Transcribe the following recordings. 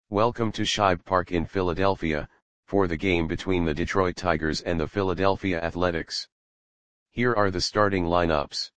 Welcome to Shibe Park in Philadelphia, for the game between the Detroit Tigers and the Philadelphia Athletics. Here are the starting lineups.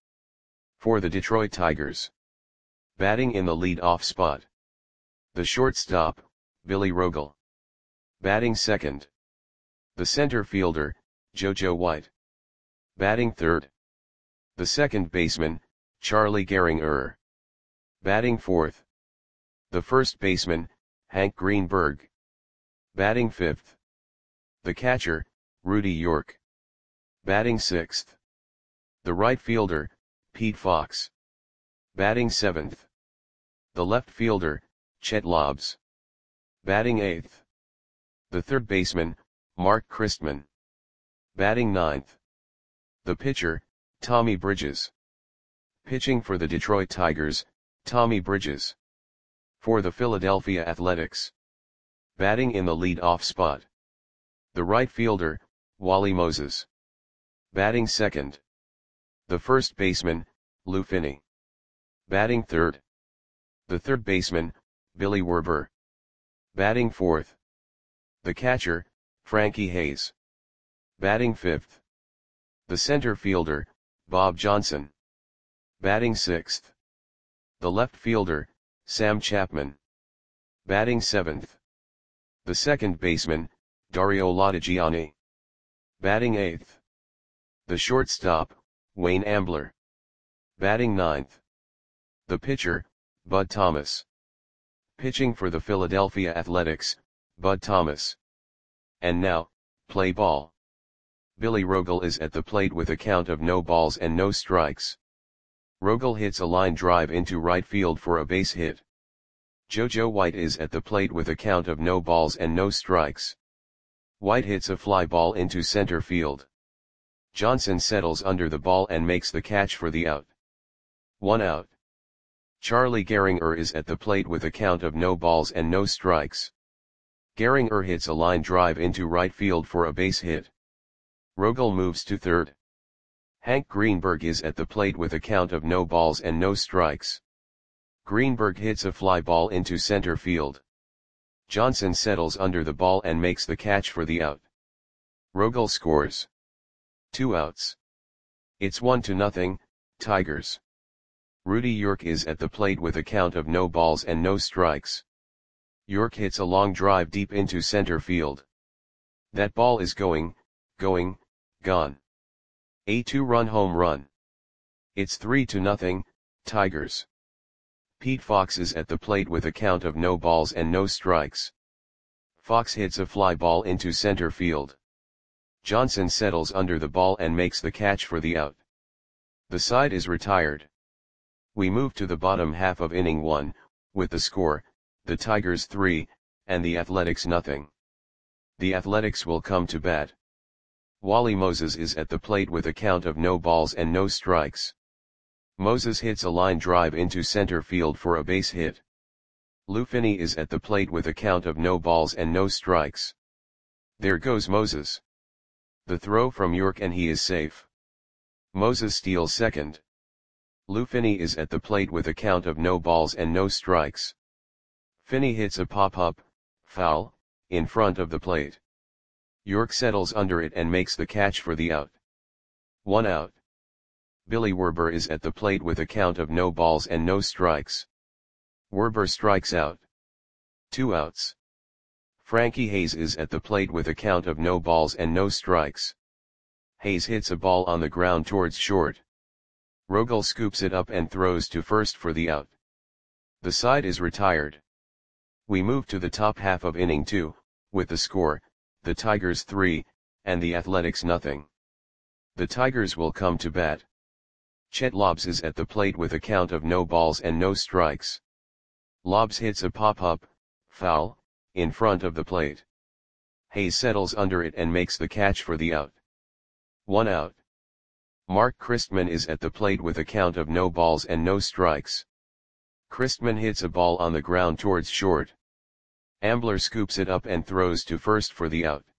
For the Detroit Tigers. Batting in the lead-off spot. The shortstop, Billy Rogel. Batting second. The center fielder, JoJo White. Batting third. The second baseman, Charlie Gehringer. Batting fourth. The first baseman, Hank Greenberg. Batting fifth. The catcher, Rudy York. Batting sixth. The right fielder, Pete Fox. Batting seventh. The left fielder, Chet Lobbs. Batting eighth. The third baseman, Mark Christman. Batting ninth. The pitcher, Tommy Bridges. Pitching for the Detroit Tigers, Tommy Bridges. For the Philadelphia Athletics. Batting in the lead-off spot. The right fielder, Wally Moses. Batting second. The first baseman, Lou Finney. Batting third. The third baseman, Billy Werber. Batting fourth. The catcher, Frankie Hayes. Batting fifth. The center fielder, Bob Johnson. Batting sixth. The left fielder, Sam Chapman. Batting seventh. The second baseman, Dario Lodigiani. Batting eighth. The shortstop, Wayne Ambler. Batting ninth. The pitcher, Bud Thomas. Pitching for the Philadelphia Athletics, Bud Thomas. And now, play ball. Billy Rogel is at the plate with a count of no balls and no strikes. Rogel hits a line drive into right field for a base hit. JoJo White is at the plate with a count of no balls and no strikes. White hits a fly ball into center field. Johnson settles under the ball and makes the catch for the out. 1 out. Charlie Gehringer is at the plate with a count of no balls and no strikes. Gehringer hits a line drive into right field for a base hit. Rogel moves to third. Hank Greenberg is at the plate with a count of no balls and no strikes. Greenberg hits a fly ball into center field. Johnson settles under the ball and makes the catch for the out. Rogel scores. 2 outs. It's 1-0, Tigers. Rudy York is at the plate with a count of no balls and no strikes. York hits a long drive deep into center field. That ball is gone. A 2-run home run. It's 3-0, Tigers. Pete Fox is at the plate with a count of no balls and no strikes. Fox hits a fly ball into center field. Johnson settles under the ball and makes the catch for the out. The side is retired. We move to the bottom half of inning 1, with the score, the Tigers 3, and the Athletics 0. The Athletics will come to bat. Wally Moses is at the plate with a count of no balls and no strikes. Moses hits a line drive into center field for a base hit. Lou Finney is at the plate with a count of no balls and no strikes. There goes Moses. The throw from York and he is safe. Moses steals second. Lou Finney is at the plate with a count of no balls and no strikes. Finney hits a pop-up, foul, in front of the plate. York settles under it and makes the catch for the out. 1 out. Billy Werber is at the plate with a count of no balls and no strikes. Werber strikes out. 2 outs. Frankie Hayes is at the plate with a count of no balls and no strikes. Hayes hits a ball on the ground towards short. Rogel scoops it up and throws to first for the out. The side is retired. We move to the top half of inning 2, with the score, the Tigers 3, and the Athletics 0. The Tigers will come to bat. Chet Lobbs is at the plate with a count of no balls and no strikes. Lobbs hits a pop-up, foul, in front of the plate. Hayes settles under it and makes the catch for the out. 1 out. Mark Christman is at the plate with a count of no balls and no strikes. Christman hits a ball on the ground towards short. Ambler scoops it up and throws to first for the out.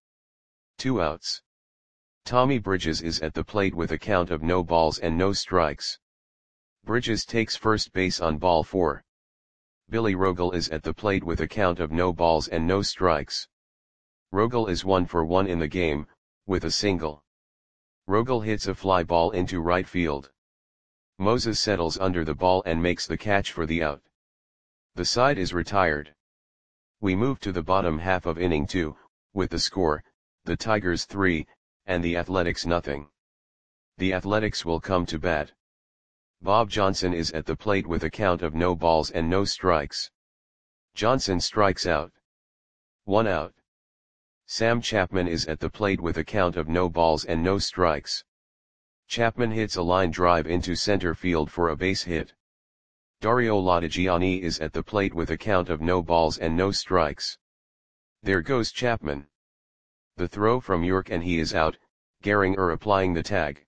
2 outs. Tommy Bridges is at the plate with a count of no balls and no strikes. Bridges takes first base on ball 4. Billy Rogel is at the plate with a count of no balls and no strikes. Rogel is 1 for 1 in the game, with a single. Rogel hits a fly ball into right field. Moses settles under the ball and makes the catch for the out. The side is retired. We move to the bottom half of inning 2, with the score, the Tigers 3, and the Athletics nothing. The Athletics will come to bat. Bob Johnson is at the plate with a count of no balls and no strikes. Johnson strikes out. 1 out. Sam Chapman is at the plate with a count of no balls and no strikes. Chapman hits a line drive into center field for a base hit. Dario Latigiani is at the plate with a count of no balls and no strikes. There goes Chapman. The throw from York and he is out, Gehringer applying the tag.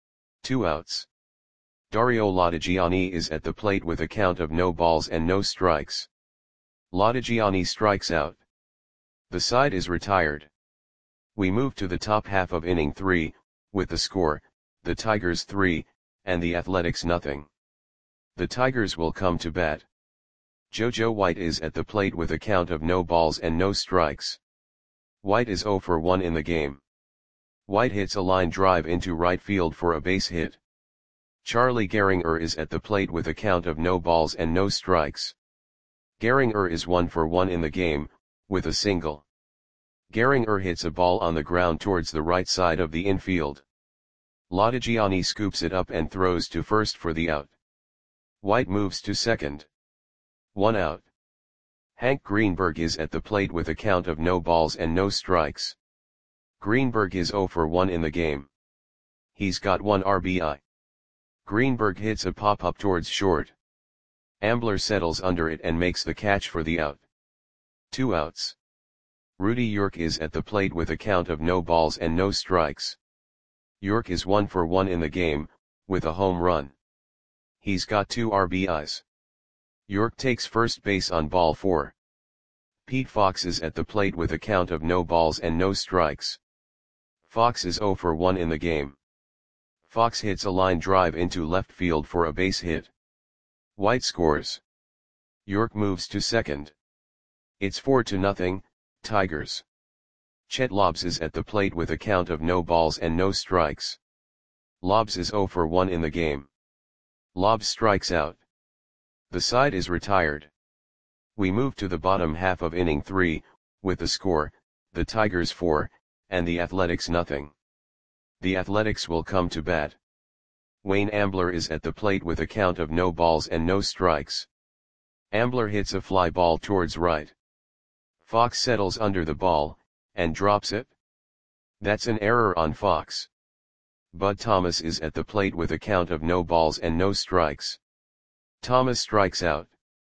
2 outs. Dario Latigiani is at the plate with a count of no balls and no strikes. Latigiani strikes out. The side is retired. We move to the top half of inning 3, with the score, the Tigers 3, and the Athletics nothing. The Tigers will come to bat. JoJo White is at the plate with a count of no balls and no strikes. White is 0 for 1 in the game. White hits a line drive into right field for a base hit. Charlie Gehringer is at the plate with a count of no balls and no strikes. Gehringer is 1 for 1 in the game, with a single. Gehringer hits a ball on the ground towards the right side of the infield. Latigiani scoops it up and throws to first for the out. White moves to second. 1 out. Hank Greenberg is at the plate with a count of no balls and no strikes. Greenberg is 0 for 1 in the game. He's got 1 RBI. Greenberg hits a pop-up towards short. Ambler settles under it and makes the catch for the out. 2 outs. Rudy York is at the plate with a count of no balls and no strikes. York is 1 for 1 in the game, with a home run. He's got 2 RBIs. York takes first base on ball 4. Pete Fox is at the plate with a count of no balls and no strikes. Fox is 0 for 1 in the game. Fox hits a line drive into left field for a base hit. White scores. York moves to second. It's 4-0, Tigers. Chet Lobbs is at the plate with a count of no balls and no strikes. Lobbs is 0 for 1 in the game. Lobbs strikes out. The side is retired. We move to the bottom half of inning 3, with the score, the Tigers 4, and the Athletics nothing. The Athletics will come to bat. Wayne Ambler is at the plate with a count of no balls and no strikes. Ambler hits a fly ball towards right. Fox settles under the ball, and drops it. That's an error on Fox. Bud Thomas is at the plate with a count of no balls and no strikes. Thomas strikes out.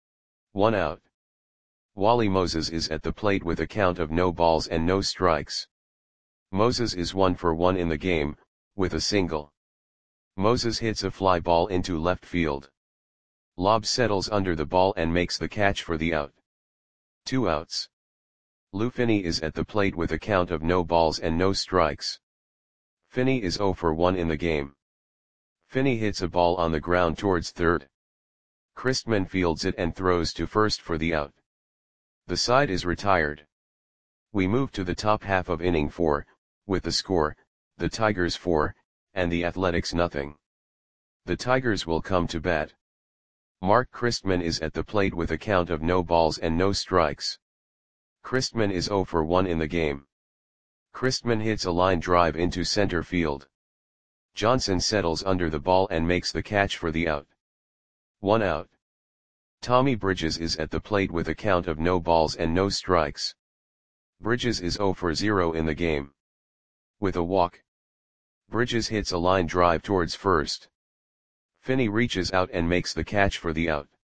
1 out. Wally Moses is at the plate with a count of no balls and no strikes. Moses is 1 for 1 in the game, with a single. Moses hits a fly ball into left field. Lobbs settles under the ball and makes the catch for the out. 2 outs. Lou Finney is at the plate with a count of no balls and no strikes. Finney is 0 for 1 in the game. Finney hits a ball on the ground towards third. Christman fields it and throws to first for the out. The side is retired. We move to the top half of inning 4, with the score, the Tigers 4, and the Athletics nothing. The Tigers will come to bat. Mark Christman is at the plate with a count of no balls and no strikes. Christman is 0 for 1 in the game. Christman hits a line drive into center field. Johnson settles under the ball and makes the catch for the out. 1 out. Tommy Bridges is at the plate with a count of no balls and no strikes. Bridges is 0 for 0 in the game. With a walk. Bridges hits a line drive towards first. Finney reaches out and makes the catch for the out.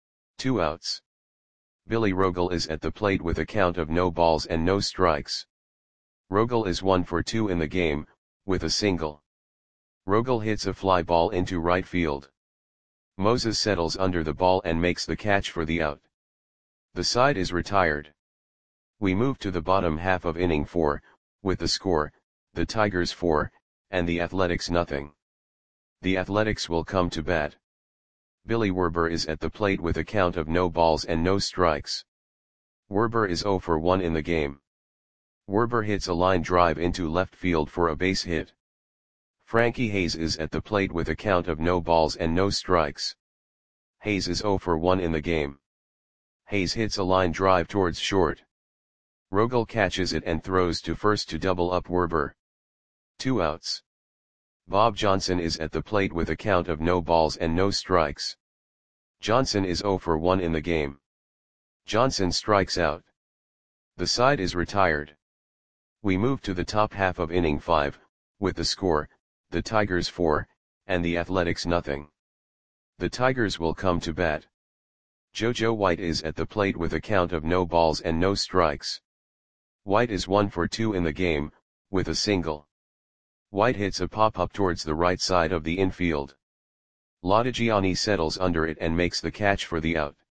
2 outs. Billy Rogel is at the plate with a count of no balls and no strikes. Rogel is 1 for 2 in the game, with a single. Rogel hits a fly ball into right field. Moses settles under the ball and makes the catch for the out. The side is retired. We move to the bottom half of inning 4, with the score, the Tigers 4, and the Athletics nothing. The Athletics will come to bat. Billy Werber is at the plate with a count of no balls and no strikes. Werber is 0 for 1 in the game. Werber hits a line drive into left field for a base hit. Frankie Hayes is at the plate with a count of no balls and no strikes. Hayes is 0 for 1 in the game. Hayes hits a line drive towards short. Rogel catches it and throws to first to double up Werber. 2 outs. Bob Johnson is at the plate with a count of no balls and no strikes. Johnson is 0 for 1 in the game. Johnson strikes out. The side is retired. We move to the top half of inning 5, with the score, the Tigers 4, and the Athletics nothing. The Tigers will come to bat. JoJo White is at the plate with a count of no balls and no strikes. White is 1 for 2 in the game, with a single. White hits a pop-up towards the right side of the infield. Lodigiani settles under it and makes the catch for the out.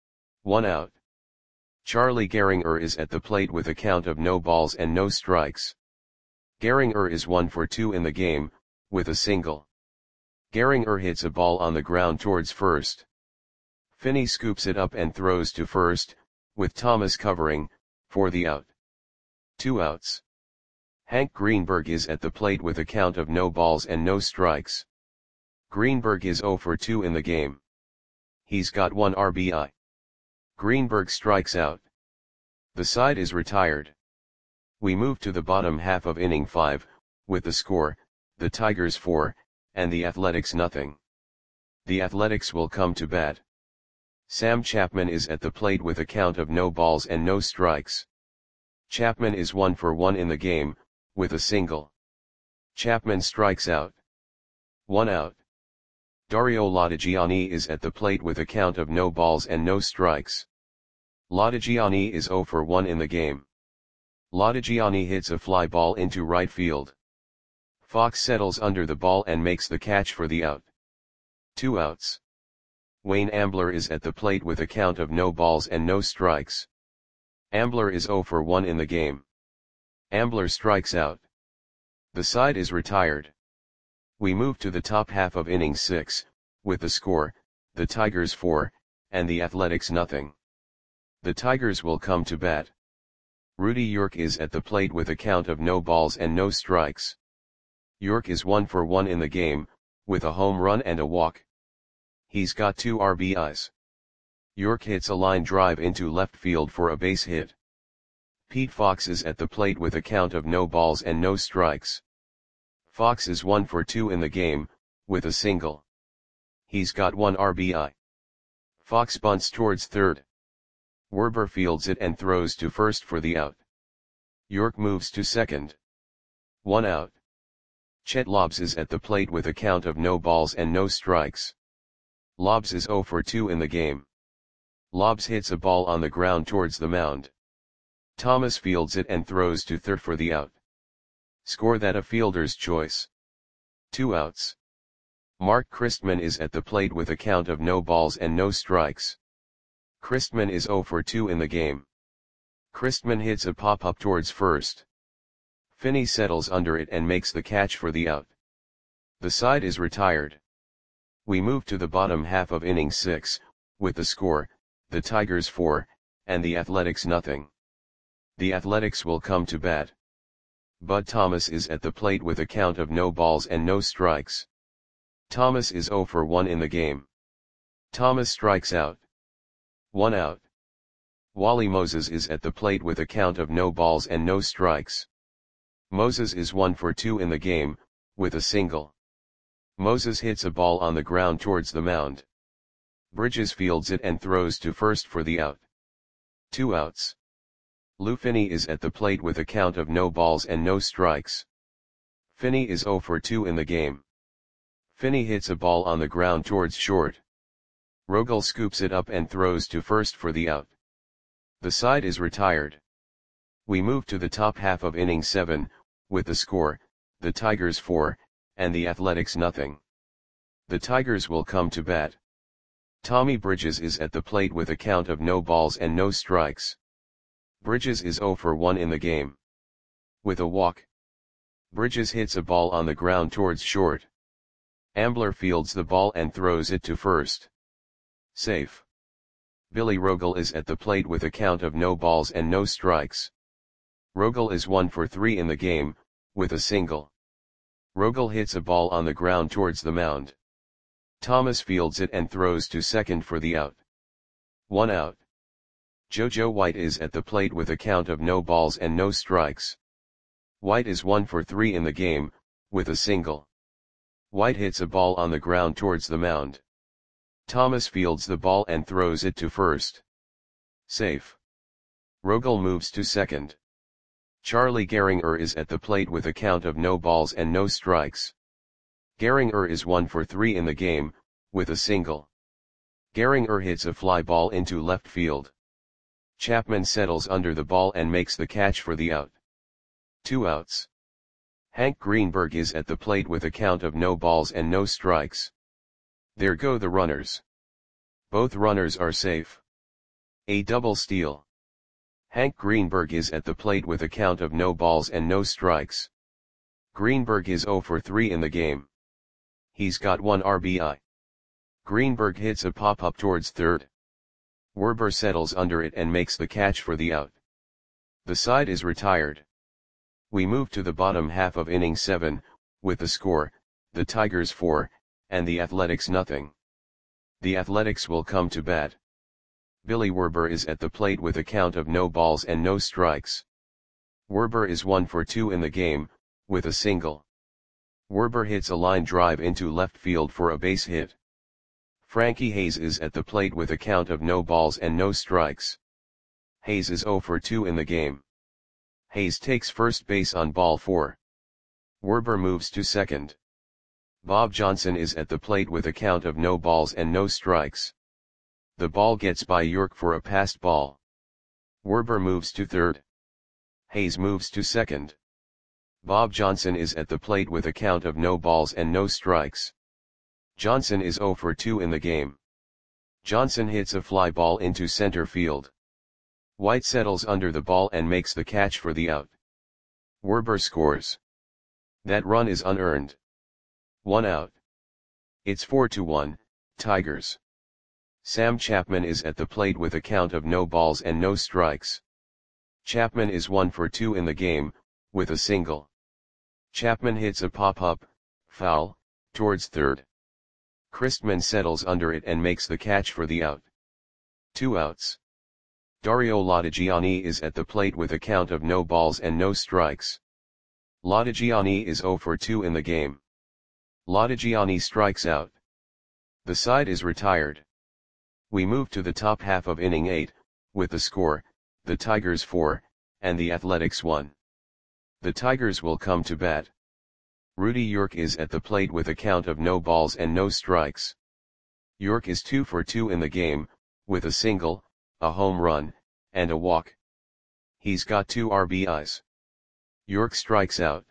1 out. Charlie Gehringer is at the plate with a count of no balls and no strikes. Gehringer is 1 for 2 in the game, with a single. Gehringer hits a ball on the ground towards first. Finney scoops it up and throws to first, with Thomas covering, for the out. 2 outs. Hank Greenberg is at the plate with a count of no balls and no strikes. Greenberg is 0 for 2 in the game. He's got 1 RBI. Greenberg strikes out. The side is retired. We move to the bottom half of inning 5, with the score, the Tigers 4, and the Athletics nothing. The Athletics will come to bat. Sam Chapman is at the plate with a count of no balls and no strikes. Chapman is 1 for 1 in the game, with a single. Chapman strikes out. 1 out. Dario Lodigiani is at the plate with a count of no balls and no strikes. Lodigiani is 0 for 1 in the game. Lodigiani hits a fly ball into right field. Fox settles under the ball and makes the catch for the out. 2 outs. Wayne Ambler is at the plate with a count of no balls and no strikes. Ambler is 0 for 1 in the game. Ambler strikes out. The side is retired. We move to the top half of inning 6, with the score, the Tigers 4, and the Athletics nothing. The Tigers will come to bat. Rudy York is at the plate with a count of no balls and no strikes. York is 1 for 1 in the game, with a home run and a walk. He's got 2 RBIs. York hits a line drive into left field for a base hit. Pete Fox is at the plate with a count of no balls and no strikes. Fox is 1 for 2 in the game, with a single. He's got 1 RBI. Fox bunts towards third. Werber fields it and throws to first for the out. York moves to second. 1 out. Chet Lobbs is at the plate with a count of no balls and no strikes. Lobbs is 0 for 2 in the game. Lobbs hits a ball on the ground towards the mound. Thomas fields it and throws to third for the out. Score that a fielder's choice. 2 outs. Mark Christman is at the plate with a count of no balls and no strikes. Christman is 0 for 2 in the game. Christman hits a pop-up towards first. Finney settles under it and makes the catch for the out. The side is retired. We move to the bottom half of inning 6, with the score, the Tigers 4, and the Athletics nothing. The Athletics will come to bat. Bud Thomas is at the plate with a count of no balls and no strikes. Thomas is 0 for 1 in the game. Thomas strikes out. 1 out. Wally Moses is at the plate with a count of no balls and no strikes. Moses is 1 for 2 in the game, with a single. Moses hits a ball on the ground towards the mound. Bridges fields it and throws to first for the out. 2 outs. Lou Finney is at the plate with a count of no balls and no strikes. Finney is 0 for 2 in the game. Finney hits a ball on the ground towards short. Rogel scoops it up and throws to first for the out. The side is retired. We move to the top half of inning 7, with the score, the Tigers 4, and the Athletics nothing. The Tigers will come to bat. Tommy Bridges is at the plate with a count of no balls and no strikes. Bridges is 0 for 1 in the game. With a walk. Bridges hits a ball on the ground towards short. Ambler fields the ball and throws it to first. Safe. Billy Rogel is at the plate with a count of no balls and no strikes. Rogel is 1 for 3 in the game, with a single. Rogel hits a ball on the ground towards the mound. Thomas fields it and throws to second for the out. 1 out. JoJo White is at the plate with a count of no balls and no strikes. White is 1 for 3 in the game, with a single. White hits a ball on the ground towards the mound. Thomas fields the ball and throws it to first. Safe. Rogel moves to second. Charlie Gehringer is at the plate with a count of no balls and no strikes. Gehringer is 1 for 3 in the game, with a single. Gehringer hits a fly ball into left field. Chapman settles under the ball and makes the catch for the out. 2 outs. Hank Greenberg is at the plate with a count of no balls and no strikes. There go the runners. Both runners are safe. A double steal. Hank Greenberg is at the plate with a count of no balls and no strikes. Greenberg is 0 for 3 in the game. He's got 1 RBI. Greenberg hits a pop-up towards third. Werber settles under it and makes the catch for the out. The side is retired. We move to the bottom half of inning 7, with the score, the Tigers 4, and the Athletics nothing. The Athletics will come to bat. Billy Werber is at the plate with a count of no balls and no strikes. Werber is 1 for 2 in the game, with a single. Werber hits a line drive into left field for a base hit. Frankie Hayes is at the plate with a count of no balls and no strikes. Hayes is 0 for 2 in the game. Hayes takes first base on ball 4. Werber moves to second. Bob Johnson is at the plate with a count of no balls and no strikes. The ball gets by York for a passed ball. Werber moves to third. Hayes moves to second. Bob Johnson is at the plate with a count of no balls and no strikes. Johnson is 0 for 2 in the game. Johnson hits a fly ball into center field. White settles under the ball and makes the catch for the out. Werber scores. That run is unearned. 1 out. It's 4-1, Tigers. Sam Chapman is at the plate with a count of no balls and no strikes. Chapman is 1 for 2 in the game, with a single. Chapman hits a pop-up, foul, towards third. Christman settles under it and makes the catch for the out. 2 outs. Dario Latigiani is at the plate with a count of no balls and no strikes. Latigiani is 0 for 2 in the game. Latigiani strikes out. The side is retired. We move to the top half of inning 8, with the score, the Tigers 4, and the Athletics 1. The Tigers will come to bat. Rudy York is at the plate with a count of no balls and no strikes. York is 2 for 2 in the game, with a single, a home run, and a walk. He's got 2 RBIs. York strikes out.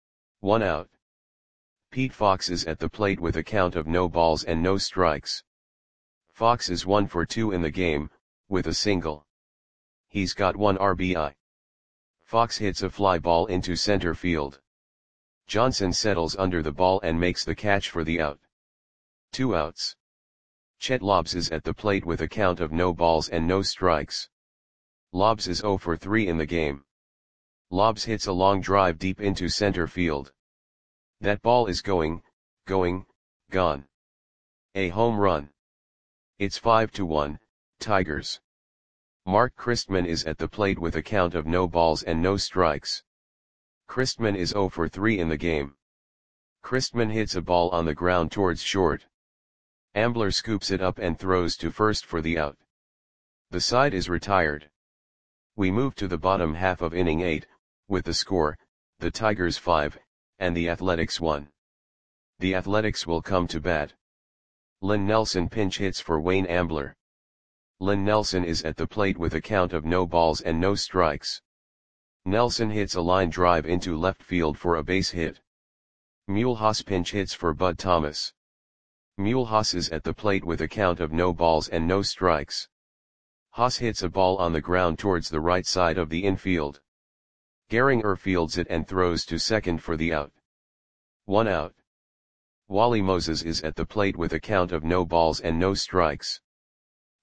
1 out. Pete Fox is at the plate with a count of no balls and no strikes. Fox is 1 for 2 in the game, with a single. He's got 1 RBI. Fox hits a fly ball into center field. Johnson settles under the ball and makes the catch for the out. 2 outs. Chet Lobbs is at the plate with a count of no balls and no strikes. Lobbs is 0 for 3 in the game. Lobbs hits a long drive deep into center field. That ball is gone. A home run. It's 5-1, Tigers. Mark Christman is at the plate with a count of no balls and no strikes. Christman is 0 for 3 in the game. Christman hits a ball on the ground towards short. Ambler scoops it up and throws to first for the out. The side is retired. We move to the bottom half of inning 8, with the score, the Tigers 5, and the Athletics 1. The Athletics will come to bat. Lynn Nelson pinch hits for Wayne Ambler. Lynn Nelson is at the plate with a count of no balls and no strikes. Nelson hits a line drive into left field for a base hit. Mulhouse pinch hits for Bud Thomas. Mulhouse is at the plate with a count of no balls and no strikes. Haas hits a ball on the ground towards the right side of the infield. Gehringer fields it and throws to second for the out. 1 out. Wally Moses is at the plate with a count of no balls and no strikes.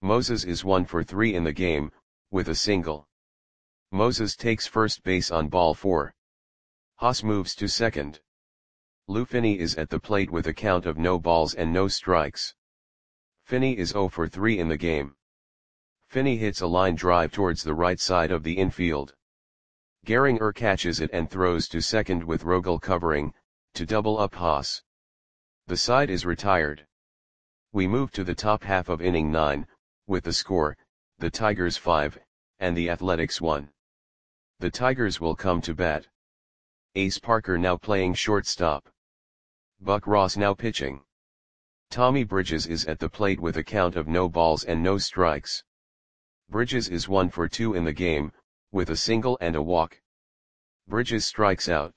Moses is 1 for 3 in the game, with a single. Moses takes first base on ball 4. Haas moves to second. Lou Finney is at the plate with a count of no balls and no strikes. Finney is 0 for 3 in the game. Finney hits a line drive towards the right side of the infield. Gehringer catches it and throws to second with Rogel covering, to double up Haas. The side is retired. We move to the top half of inning 9, with the score, the Tigers 5, and the Athletics 1. The Tigers will come to bat. Ace Parker now playing shortstop. Buck Ross now pitching. Tommy Bridges is at the plate with a count of no balls and no strikes. Bridges is 1 for 2 in the game, with a single and a walk. Bridges strikes out.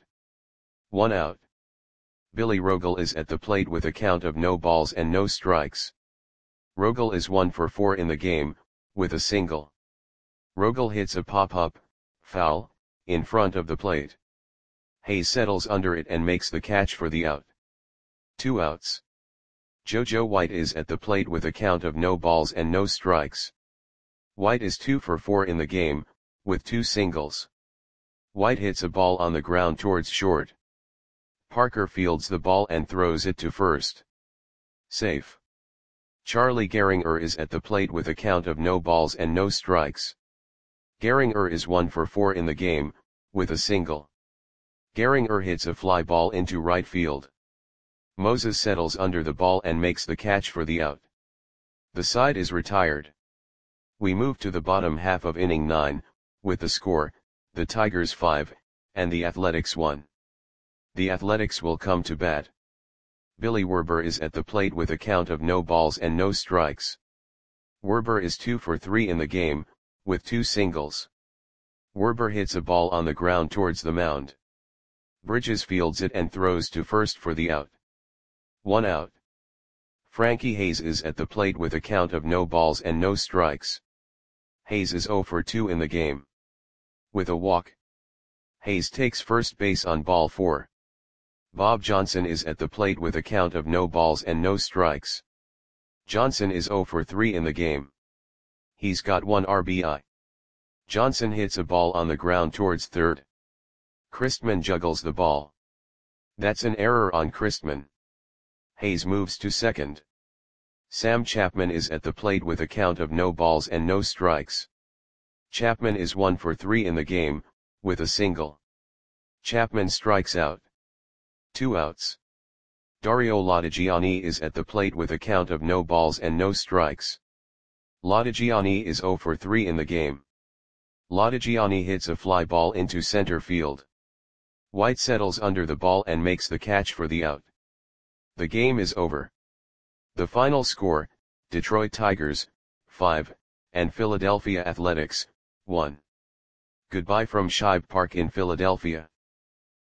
1 out. Billy Rogel is at the plate with a count of no balls and no strikes. Rogel is 1 for 4 in the game, with a single. Rogel hits a pop-up, foul, in front of the plate. Hayes settles under it and makes the catch for the out. 2 outs. JoJo White is at the plate with a count of no balls and no strikes. White is 2 for 4 in the game, with 2 singles. White hits a ball on the ground towards short. Parker fields the ball and throws it to first. Safe. Charlie Gehringer is at the plate with a count of no balls and no strikes. Gehringer is 1 for 4 in the game, with a single. Gehringer hits a fly ball into right field. Moses settles under the ball and makes the catch for the out. The side is retired. We move to the bottom half of inning 9, with the score, the Tigers 5, and the Athletics 1. The Athletics will come to bat. Billy Werber is at the plate with a count of no balls and no strikes. Werber is 2 for 3 in the game, with 2 singles. Werber hits a ball on the ground towards the mound. Bridges fields it and throws to first for the out. 1 out. Frankie Hayes is at the plate with a count of no balls and no strikes. Hayes is 0 for 2 in the game. With a walk. Hayes takes first base on ball 4. Bob Johnson is at the plate with a count of no balls and no strikes. Johnson is 0 for 3 in the game. He's got 1 RBI. Johnson hits a ball on the ground towards third. Christman juggles the ball. That's an error on Christman. Hayes moves to second. Sam Chapman is at the plate with a count of no balls and no strikes. Chapman is 1 for 3 in the game, with a single. Chapman strikes out. 2 outs. Dario Latigiani is at the plate with a count of no balls and no strikes. Latigiani is 0 for 3 in the game. Latigiani hits a fly ball into center field. White settles under the ball and makes the catch for the out. The game is over. The final score, Detroit Tigers, 5, and Philadelphia Athletics, 1. Goodbye from Shibe Park in Philadelphia.